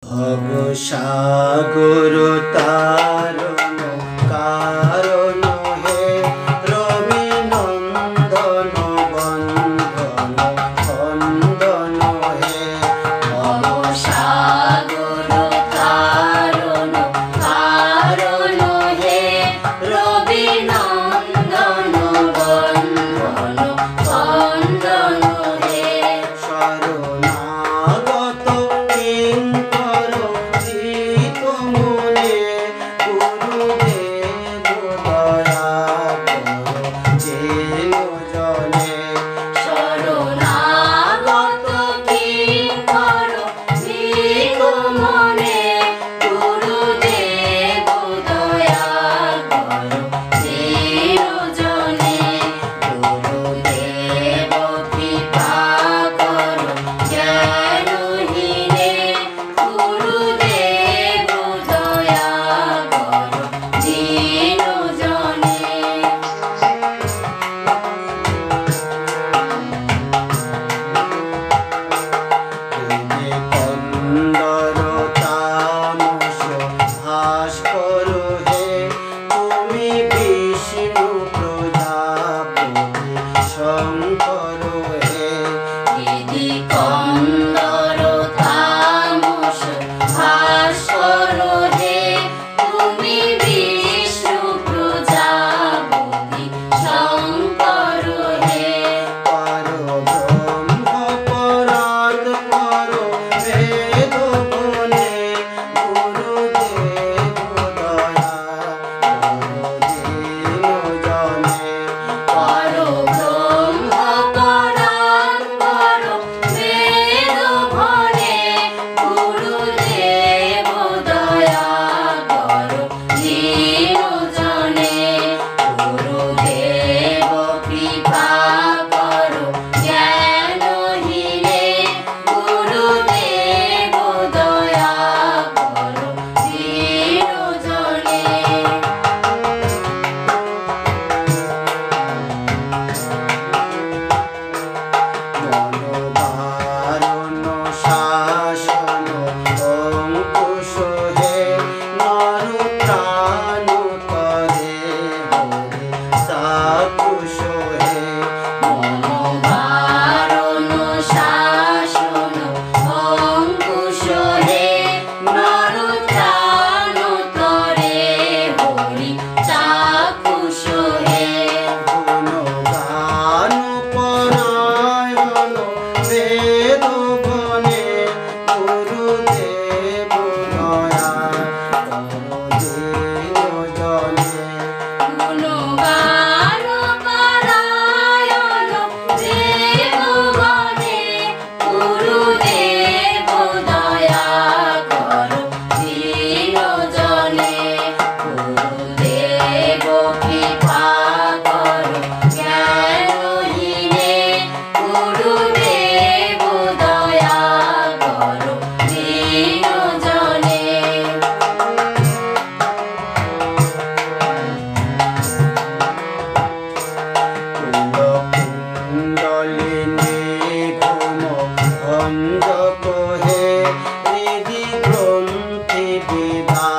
ভবসাগর তারণ কারণ হে রবি নন্দন বন্ধন খন্দন হে ভবসাগর তারণ কারণ হে রবি নন্দন বন্ধন খন্দন হে শরণাগত কিঙ্কর চিত মনে গুরুদেব দয়া করো যেন জনে শরণাগত কিঙ্কর চিত মনে গুরুদেব দয়া করো যেন জনে গুরুদেব কৃপা করো জ্ঞানহীনে গুরুদেব দয়া করো যেন জনে তুমি কন্দর তামস ভাস্কর হে তুমি বিষ্ণু প্রজাপতি শঙ্কর হে দিদি কন্দর তামস ভাস্কর হে তুমি বিষ্ণু প্রজাপতি শঙ্কর হে পরব্রহ্ম পরাৎ পর বেদ বনে গুরুদেব দয়া করো দীন জনে পরব্রহ্ম পরাৎ পর বেদ বনে গুরুদেব দয়া করো দীন জনে গুরুদেব কৃপা করো জ্ঞানহীনে গুরুদেব দয়া করো দীন জনে মনোবারণ শাসন অঙ্কুশ হে নর প্রাণ তরে হরে সাকুশ হে মনোবারণ শাসন অঙ্কুশ হে নরত্রাণ তরে হরি চাকুশ হে গুণগান পরায়ণ বেদ বনে গুরুদেব দয়া করো দীন জনে গুণগান পারায়ণ দেবগণে গুরুদেব দয়া করো দীন জনে গুরুদেব কৃপা করো জ্ঞানহীনে গুরুদেব দয়া করো দীন জনে কুণ্ডলিনী ঘুম ভঞ্জক হে হৃদি গ্রন্থি বিভা